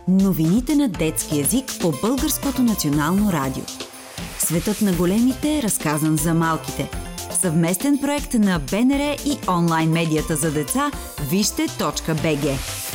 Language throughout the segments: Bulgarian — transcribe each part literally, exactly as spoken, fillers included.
Новините на детски език по Българското национално радио. Светът на големите е разказан за малките. Съвместен проект на БНР и онлайн медията за деца вижте точка би джи.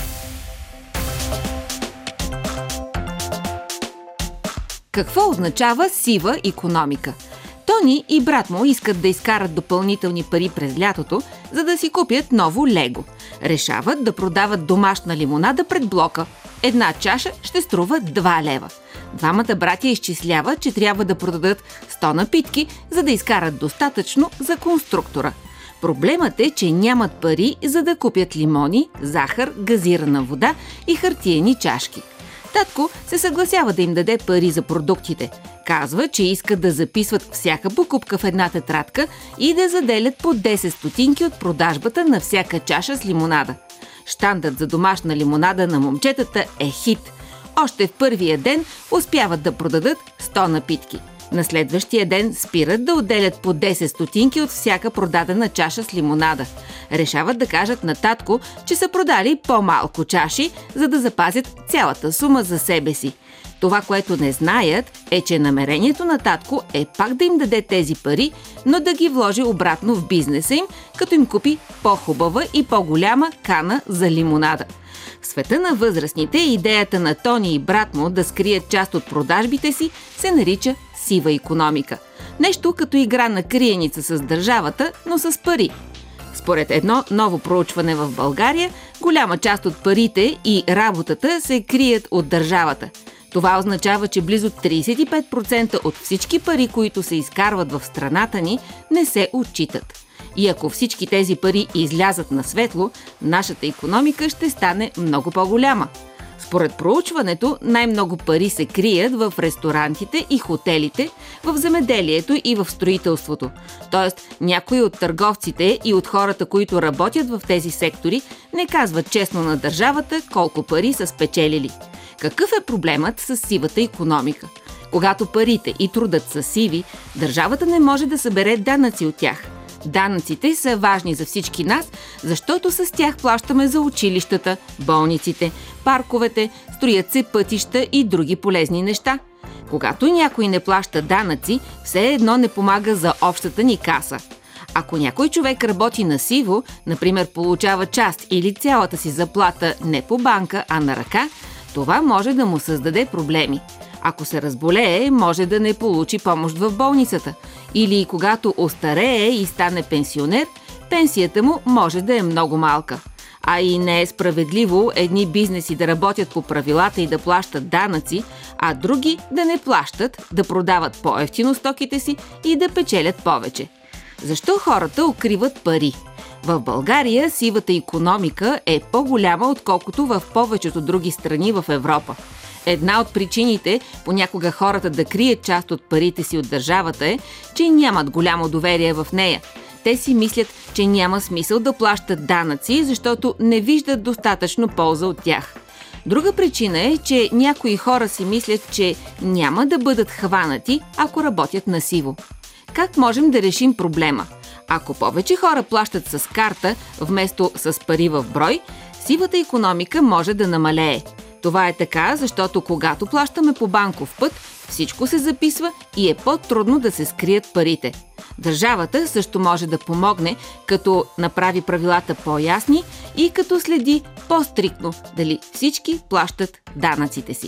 Какво означава сива икономика? Тони и брат му искат да изкарат допълнителни пари през лятото, за да си купят ново лего. Решават да продават домашна лимонада пред блока. Една чаша ще струва два лева. Двамата братя изчисляват, че трябва да продадат сто напитки, за да изкарат достатъчно за конструктора. Проблемът е, че нямат пари, за да купят лимони, захар, газирана вода и хартиени чашки. Татко се съгласява да им даде пари за продуктите. Казва, че искат да записват всяка покупка в една тетрадка и да заделят по десет стотинки от продажбата на всяка чаша с лимонада. Щандът за домашна лимонада на момчетата е хит. Още в първия ден успяват да продадат сто напитки. На следващия ден спират да отделят по десет стотинки от всяка продадена чаша с лимонада. Решават да кажат на татко, че са продали по-малко чаши, за да запазят цялата сума за себе си. Това, което не знаят, е, че намерението на татко е пак да им даде тези пари, но да ги вложи обратно в бизнеса им, като им купи по-хубава и по-голяма кана за лимонада. В света на възрастните идеята на Тони и брат му да скрият част от продажбите си се нарича сива икономика. Нещо като игра на криеница с държавата, но с пари. Според едно ново проучване в България, голяма част от парите и работата се крият от държавата. Това означава, че близо тридесет и пет процента от всички пари, които се изкарват в страната ни, не се отчитат. И ако всички тези пари излязат на светло, нашата икономика ще стане много по-голяма. Според проучването, най-много пари се крият в ресторантите и хотелите, в земеделието и в строителството. Тоест, някои от търговците и от хората, които работят в тези сектори, не казват честно на държавата колко пари са спечелили. Какъв е проблемът с сивата икономика? Когато парите и трудът са сиви, държавата не може да събере данъци от тях. Данъците са важни за всички нас, защото с тях плащаме за училищата, болниците, парковете, строят се пътища и други полезни неща. Когато някой не плаща данъци, все едно не помага за общата ни каса. Ако някой човек работи на сиво, например получава част или цялата си заплата не по банка, а на ръка, това може да му създаде проблеми. Ако се разболее, може да не получи помощ в болницата. Или когато остарее и стане пенсионер, пенсията му може да е много малка. А и не е справедливо едни бизнеси да работят по правилата и да плащат данъци, а други да не плащат, да продават по-евтино стоките си и да печелят повече. Защо хората укриват пари? В България сивата икономика е по-голяма, отколкото в повечето други страни в Европа. Една от причините понякога хората да крият част от парите си от държавата е, че нямат голямо доверие в нея. Те си мислят, че няма смисъл да плащат данъци, защото не виждат достатъчно полза от тях. Друга причина е, че някои хора си мислят, че няма да бъдат хванати, ако работят на сиво. Как можем да решим проблема? Ако повече хора плащат с карта, вместо с пари в брой, сивата икономика може да намалее. Това е така, защото когато плащаме по банков път, всичко се записва и е по-трудно да се скрият парите. Държавата също може да помогне, като направи правилата по-ясни и като следи по-стриктно дали всички плащат данъците си.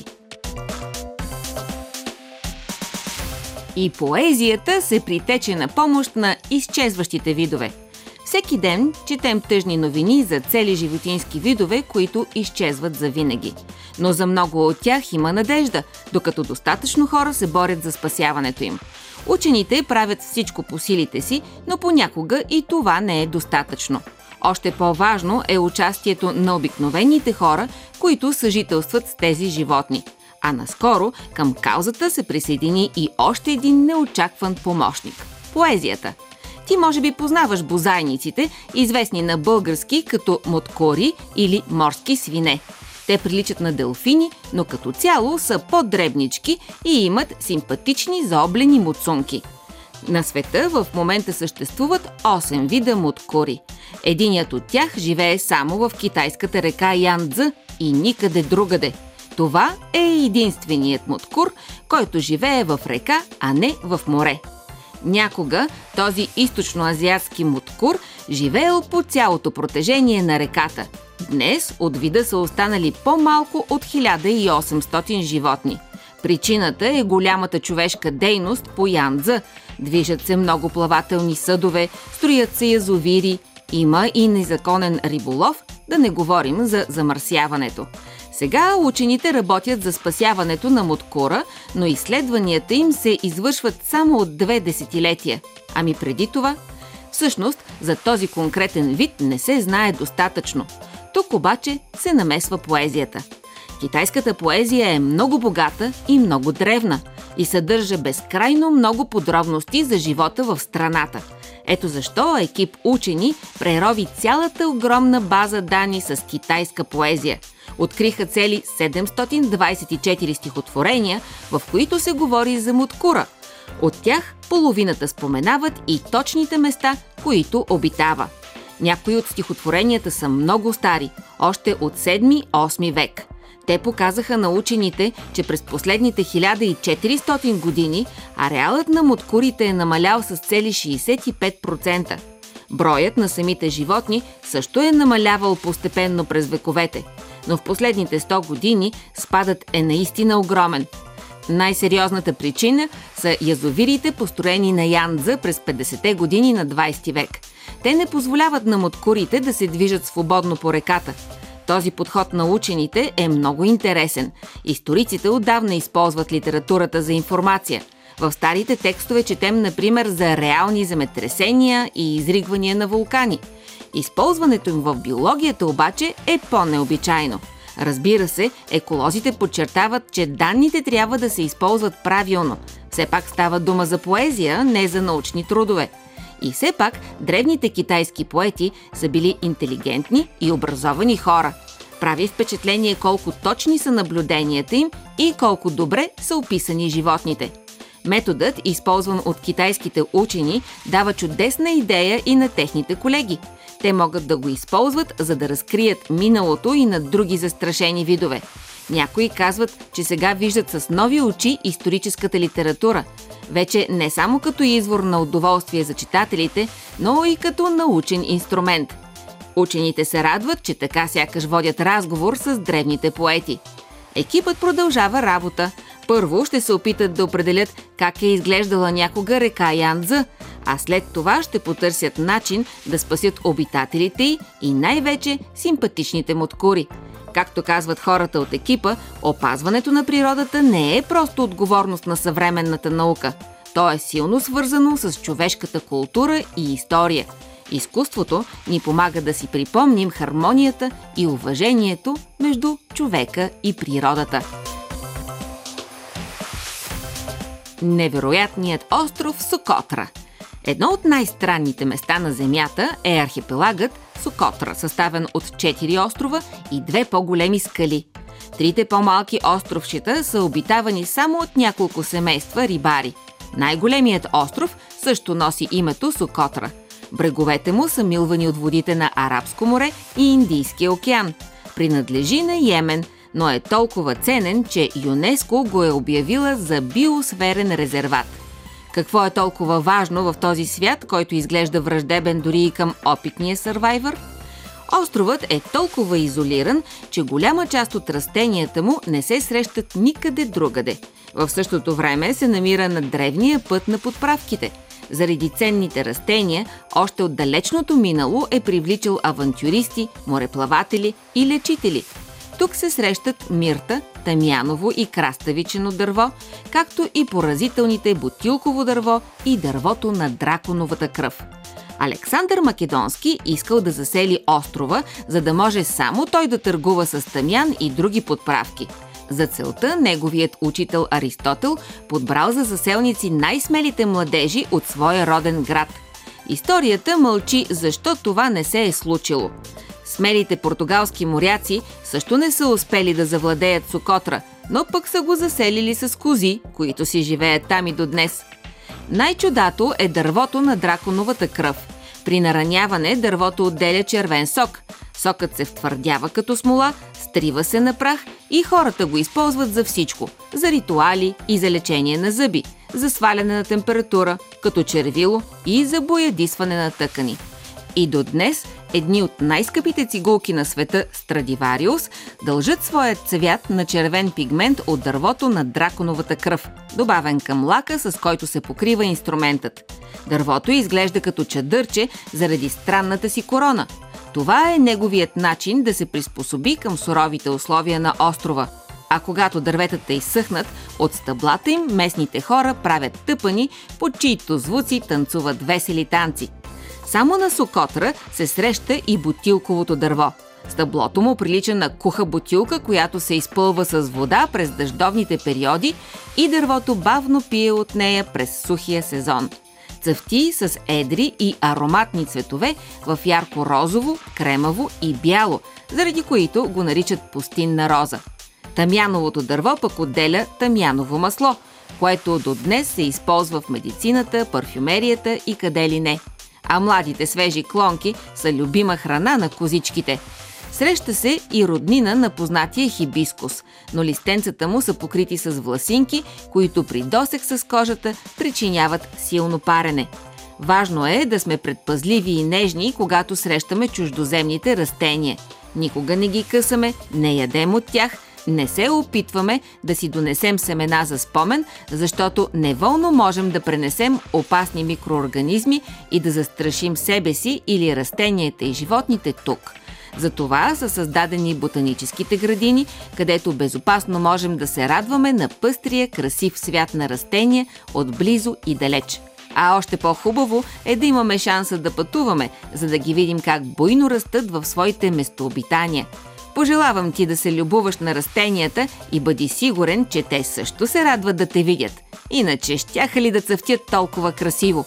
И поезията се притече на помощ на изчезващите видове. Всеки ден четем тъжни новини за цели животински видове, които изчезват завинаги. Но за много от тях има надежда, докато достатъчно хора се борят за спасяването им. Учените правят всичко по силите си, но понякога и това не е достатъчно. Още по-важно е участието на обикновените хора, които съжителстват с тези животни. А наскоро към каузата се присъедини и още един неочакван помощник – поезията. Ти може би познаваш бозайниците, известни на български като моткори или морски свине. Те приличат на делфини, но като цяло са по-дребнички и имат симпатични заоблени муцунки. На света в момента съществуват осем вида моткори. Единият от тях живее само в китайската река Янцзы и никъде другаде. Това е единственият муткур, който живее в река, а не в море. Някога този източноазиатски муткур живеел по цялото протежение на реката. Днес от вида са останали по-малко от хиляда и осемстотин животни. Причината е голямата човешка дейност по Янцзы. Движат се много плавателни съдове, строят се язовири, има и незаконен риболов, да не говорим за замърсяването. Сега учените работят за спасяването на муткура, но изследванията им се извършват само от две десетилетия. Ами преди това? Всъщност, за този конкретен вид не се знае достатъчно. Тук обаче се намесва поезията. Китайската поезия е много богата и много древна и съдържа безкрайно много подробности за живота в страната. Ето защо екип учени прерови цялата огромна база данни с китайска поезия. Откриха цели седемстотин двадесет и четири стихотворения, в които се говори за муткура. От тях половината споменават и точните места, които обитава. Някои от стихотворенията са много стари, още от седми-осми век. Те показаха на учените, че през последните хиляда и четиристотин години ареалът на муткурите е намалял с цели шейсет и пет процента. Броят на самите животни също е намалявал постепенно през вековете, но в последните сто години спадът е наистина огромен. Най-сериозната причина са язовирите, построени на Янцзы през петдесетте години на двадесети век. Те не позволяват на муткурите да се движат свободно по реката. Този подход на учените е много интересен. Историците отдавна използват литературата за информация. В старите текстове четем, например, за реални земетресения и изригвания на вулкани. Използването им в биологията обаче е по-необичайно. Разбира се, еколозите подчертават, че данните трябва да се използват правилно. Все пак става дума за поезия, не за научни трудове. И все пак древните китайски поети са били интелигентни и образовани хора. Прави впечатление колко точни са наблюденията им и колко добре са описани животните. Методът, използван от китайските учени, дава чудесна идея и на техните колеги. Те могат да го използват, за да разкрият миналото и на други застрашени видове. Някои казват, че сега виждат с нови очи историческата литература. Вече не само като извор на удоволствие за читателите, но и като научен инструмент. Учените се радват, че така сякаш водят разговор с древните поети. Екипът продължава работа. Първо ще се опитат да определят как е изглеждала някога река Янцзы, а след това ще потърсят начин да спасят обитателите й и най-вече симпатичните муткури. Както казват хората от екипа, опазването на природата не е просто отговорност на съвременната наука. То е силно свързано с човешката култура и история. Изкуството ни помага да си припомним хармонията и уважението между човека и природата. Невероятният остров Сокотра. Едно от най-странните места на Земята е архипелагът Сокотра, съставен от четири острова и две по-големи скали. Трите по-малки островчета са обитавани само от няколко семейства рибари. Най-големият остров също носи името Сокотра. Бреговете му са милвани от водите на Арабско море и Индийския океан. Принадлежи на Йемен, но е толкова ценен, че ЮНЕСКО го е обявила за биосферен резерват. Какво е толкова важно в този свят, който изглежда враждебен дори и към опитния сървайвър? Островът е толкова изолиран, че голяма част от растенията му не се срещат никъде другаде. В същото време се намира на древния път на подправките. Заради ценните растения, още от далечното минало е привличал авантюристи, мореплаватели и лечители. Тук се срещат мирта, тамяново и краставичено дърво, както и поразителните бутилково дърво и дървото на драконовата кръв. Александър Македонски искал да засели острова, за да може само той да търгува с тамян и други подправки. За целта неговият учител Аристотел подбрал за заселници най-смелите младежи от своя роден град. Историята мълчи защо това не се е случило. Смелите португалски моряци също не са успели да завладеят Сокотра, но пък са го заселили с кози, които си живеят там и до днес. Най-чудато е дървото на драконовата кръв. При нараняване дървото отделя червен сок. Сокът се втвърдява като смола, стрива се на прах и хората го използват за всичко – за ритуали и за лечение на зъби, за сваляне на температура, като червило и за боядисване на тъкани. И до днес едни от най-скъпите цигулки на света, Страдивариус, дължат своят цвят на червен пигмент от дървото на драконовата кръв, добавен към лака, с който се покрива инструментът. Дървото изглежда като чадърче заради странната си корона. Това е неговият начин да се приспособи към суровите условия на острова. А когато дърветата изсъхнат, от стъблата им местните хора правят тъпани, под чиито звуци танцуват весели танци. Само на Сокотра се среща и бутилковото дърво. Стъблото му прилича на куха бутилка, която се изпълва с вода през дъждовните периоди и дървото бавно пие от нея през сухия сезон. Цъфти с едри и ароматни цветове в ярко-розово, кремаво и бяло, заради които го наричат пустинна роза. Тамяновото дърво пък отделя тамяново масло, което до днес се използва в медицината, парфюмерията и къде ли не. А младите свежи клонки са любима храна на козичките. Среща се и роднина на познатия хибискус, но листенцата му са покрити с власинки, които при досег с кожата причиняват силно парене. Важно е да сме предпазливи и нежни, когато срещаме чуждоземните растения. Никога не ги късаме, не ядем от тях, не се опитваме да си донесем семена за спомен, защото неволно можем да пренесем опасни микроорганизми и да застрашим себе си или растенията и животните тук. Затова са създадени ботаническите градини, където безопасно можем да се радваме на пъстрия, красив свят на растения отблизо и далеч. А още по-хубаво е да имаме шанса да пътуваме, за да ги видим как буйно растат в своите местообитания. Пожелавам ти да се любуваш на растенията и бъди сигурен, че те също се радват да те видят. Иначе щяха ли да цъфтят толкова красиво?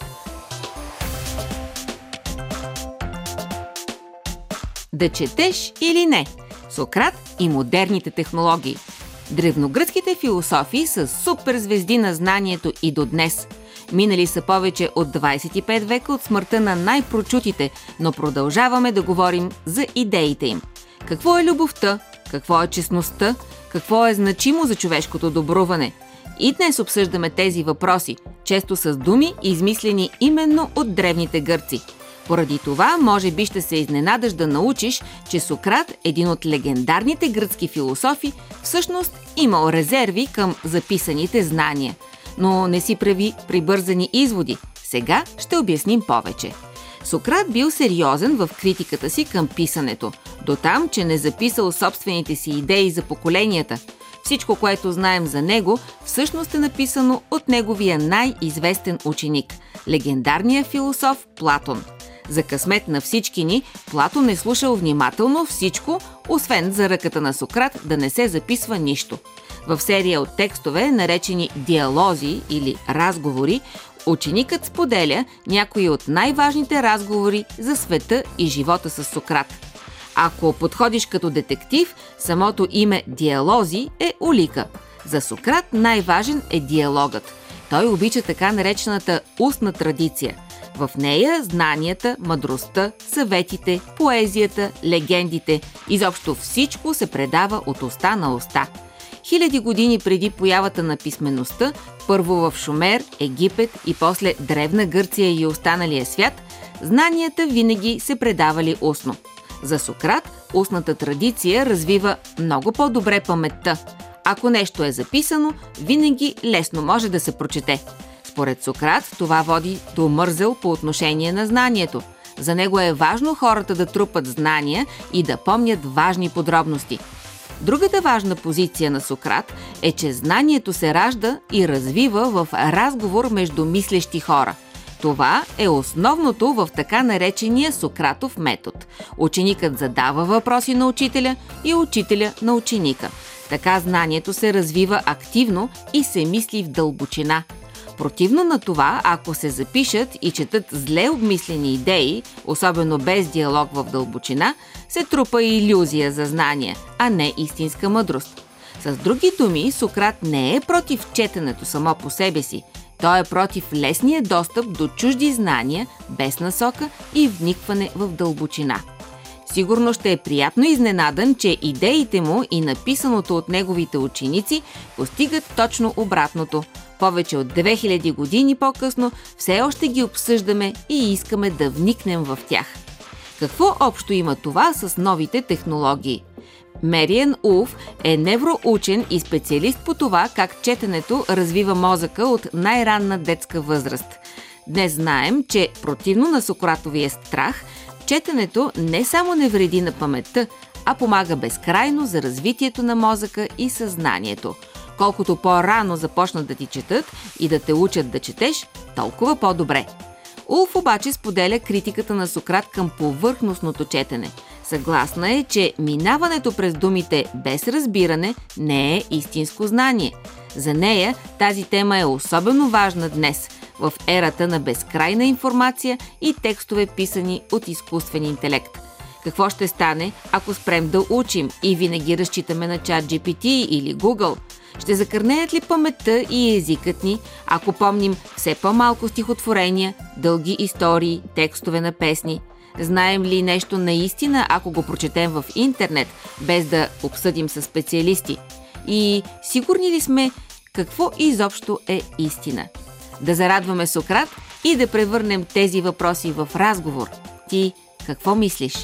Да четеш или не? Сократ и модерните технологии. Древногръцките философи са суперзвезди на знанието и до днес. Минали са повече от двадесет и пет века от смъртта на най-прочутите, но продължаваме да говорим за идеите им. Какво е любовта? Какво е честността? Какво е значимо за човешкото добруване? И днес обсъждаме тези въпроси, често с думи, измислени именно от древните гърци. Поради това, може би ще се изненадаш да научиш, че Сократ, един от легендарните гръцки философи, всъщност имал резерви към записаните знания. Но не си прави прибързани изводи. Сега ще обясним повече. Сократ бил сериозен в критиката си към писането, дотам, че не записал собствените си идеи за поколенията. Всичко, което знаем за него, всъщност е написано от неговия най-известен ученик – легендарния философ Платон. За късмет на всички ни, Платон е слушал внимателно всичко, освен за ръката на Сократ да не се записва нищо. В серия от текстове, наречени диалози или разговори, ученикът споделя някои от най-важните разговори за света и живота с Сократ. Ако подходиш като детектив, самото име диалози е улика. За Сократ най-важен е диалогът. Той обича така наречената устна традиция. В нея знанията, мъдростта, съветите, поезията, легендите, изобщо всичко се предава от уста на уста. Хиляди години преди появата на писмеността, първо в Шумер, Египет и после Древна Гърция и останалия свят, знанията винаги се предавали устно. За Сократ устната традиция развива много по-добре паметта. Ако нещо е записано, винаги лесно може да се прочете. Според Сократ това води до мързел по отношение на знанието. За него е важно хората да трупат знания и да помнят важни подробности. Другата важна позиция на Сократ е, че знанието се ражда и развива в разговор между мислещи хора. Това е основното в така наречения Сократов метод. Ученикът задава въпроси на учителя и учителя на ученика. Така знанието се развива активно и се мисли в дълбочина. Противно на това, ако се запишат и четат зле обмислени идеи, особено без диалог в дълбочина, се трупа илюзия за знание, а не истинска мъдрост. С други думи, Сократ не е против четенето само по себе си. Той е против лесния достъп до чужди знания, без насока и вникване в дълбочина. Сигурно ще е приятно изненадан, че идеите му и написаното от неговите ученици постигат точно обратното. Повече от две хиляди години по-късно все още ги обсъждаме и искаме да вникнем в тях. Какво общо има това с новите технологии? Мериан Улф е невроучен и специалист по това как четенето развива мозъка от най-ранна детска възраст. Днес знаем, че противно на Сократовия страх, четенето не само не вреди на паметта, а помага безкрайно за развитието на мозъка и съзнанието. Колкото по-рано започнат да ти четат и да те учат да четеш, толкова по-добре. Улф обаче споделя критиката на Сократ към повърхностното четене. Съгласна е, че минаването през думите без разбиране не е истинско знание. За нея тази тема е особено важна днес, в ерата на безкрайна информация и текстове писани от изкуствен интелект. Какво ще стане, ако спрем да учим и винаги разчитаме на чат джи пи ти или Google? Ще закърнеят ли паметта и езикът ни, ако помним все по-малко стихотворения, дълги истории, текстове на песни? Знаем ли нещо наистина, ако го прочетем в интернет, без да обсъдим със специалисти? И сигурни ли сме какво изобщо е истина? Да зарадваме Сократ и да превърнем тези въпроси в разговор. Ти какво мислиш?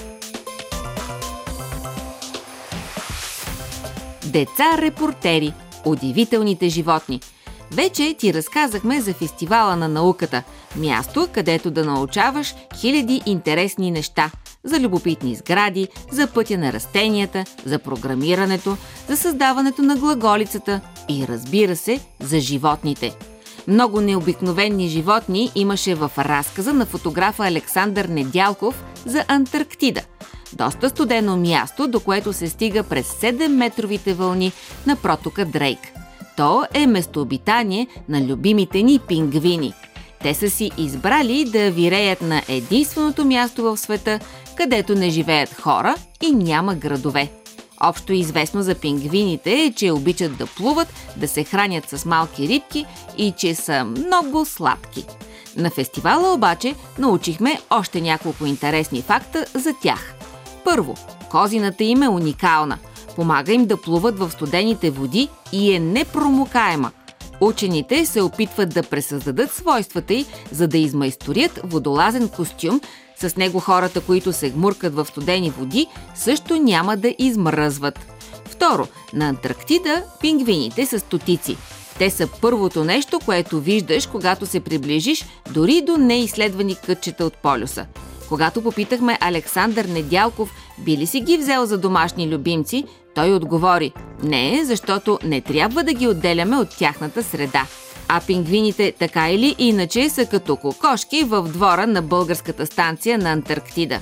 Деца-репортери – удивителните животни. Вече ти разказахме за фестивала на науката, място, където да научаваш хиляди интересни неща. За любопитни сгради, за пътя на растенията, за програмирането, за създаването на глаголицата и, разбира се, за животните. Много необикновени животни имаше в разказа на фотографа Александър Недялков за Антарктида. Доста студено място, до което се стига през седемметровите вълни на протока Дрейк. То е местообитание на любимите ни пингвини. Те са си избрали да виреят на единственото място в света, където не живеят хора и няма градове. Общо известно за пингвините е, че обичат да плуват, да се хранят с малки рибки и че са много сладки. На фестивала обаче научихме още няколко интересни факта за тях. Първо, козината им е уникална. Помага им да плуват в студените води и е непромокаема. Учените се опитват да пресъздадат свойствата й, за да измайсторят водолазен костюм. С него хората, които се гмуркат в студени води, също няма да измръзват. Второ, на Антарктида пингвините са стотици. Те са първото нещо, което виждаш, когато се приближиш дори до неизследвани кътчета от полюса. Когато попитахме Александър Недялков би ли си ги взел за домашни любимци, той отговори: не, защото не трябва да ги отделяме от тяхната среда. А пингвините така или иначе са като кокошки в двора на българската станция на Антарктида.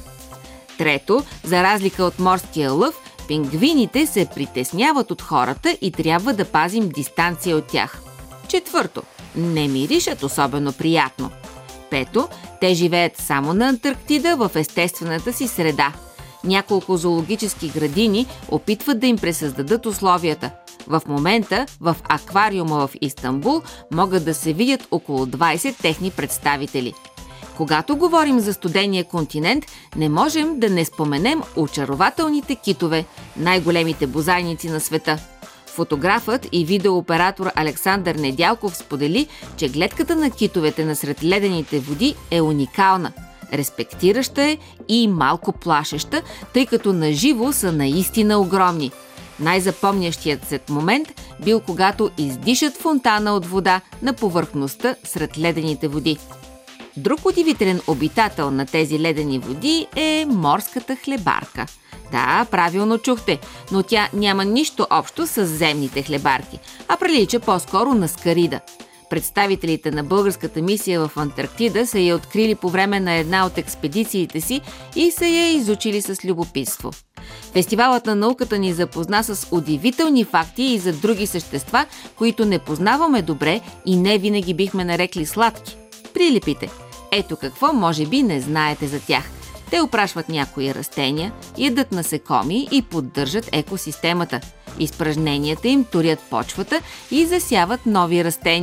Трето, за разлика от морския лъв, пингвините се притесняват от хората и трябва да пазим дистанция от тях. Четвърто, не миришат особено приятно. Пето, те живеят само на Антарктида в естествената си среда. Няколко зоологически градини опитват да им пресъздадат условията. В момента в аквариума в Истанбул могат да се видят около двайсет техни представители. Когато говорим за студения континент, не можем да не споменем очарователните китове, най-големите бозайници на света. Фотографът и видеооператор Александър Недялков сподели, че гледката на китовете насред ледените води е уникална. Респектираща е и малко плашеща, тъй като наживо са наистина огромни. Най-запомнящият се момент бил когато издишат фонтана от вода на повърхността сред ледените води. Друг удивителен обитател на тези ледени води е морската хлебарка. Да, правилно чухте, но тя няма нищо общо с земните хлебарки, а прилича по-скоро на скарида. Представителите на българската мисия в Антарктида са я открили по време на една от експедициите си и са я изучили с любопитство. Фестивалът на науката ни запозна с удивителни факти и за други същества, които не познаваме добре и не винаги бихме нарекли сладки. Прилипите. Ето какво може би не знаете за тях. Те опрашват някои растения, ядат насекоми и поддържат екосистемата. Изпражненията им турят почвата и засяват нови растения.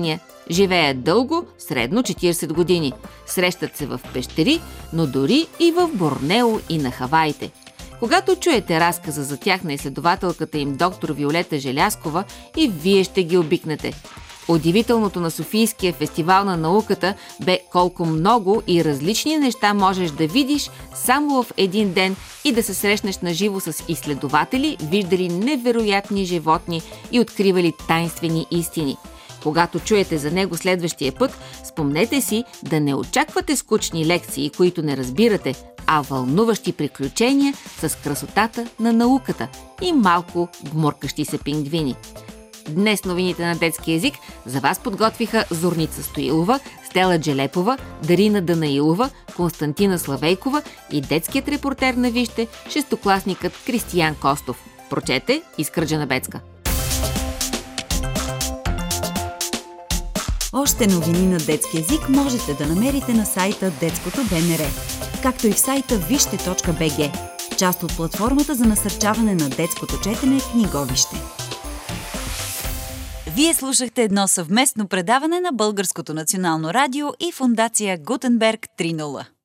Живеят дълго, средно четирийсет години. Срещат се в пещери, но дори и в Борнео и на Хаваите. Когато чуете разказа за тях на изследователката им доктор Виолета Желязкова, и вие ще ги обикнете. Удивителното на Софийския фестивал на науката бе колко много и различни неща можеш да видиш само в един ден и да се срещнеш наживо с изследователи, виждали невероятни животни и откривали тайнствени истини. Когато чуете за него следващия път, спомнете си да не очаквате скучни лекции, които не разбирате, а вълнуващи приключения с красотата на науката и малко гмуркащи се пингвини. Днес новините на детски език за вас подготвиха Зорница Стоилова, Стела Джелепова, Дарина Данаилова, Константина Славейкова и детският репортер на Вижте, шестокласникът Кристиян Костов. Прочете Искръджа Бецка. Още новини на детски език можете да намерите на сайта Детското БНР, както и в сайта вижте точка би джи, част от платформата за насърчаване на детското четене Книговище. Вие слушахте едно съвместно предаване на Българското национално радио и фондация Гутенберг три нула.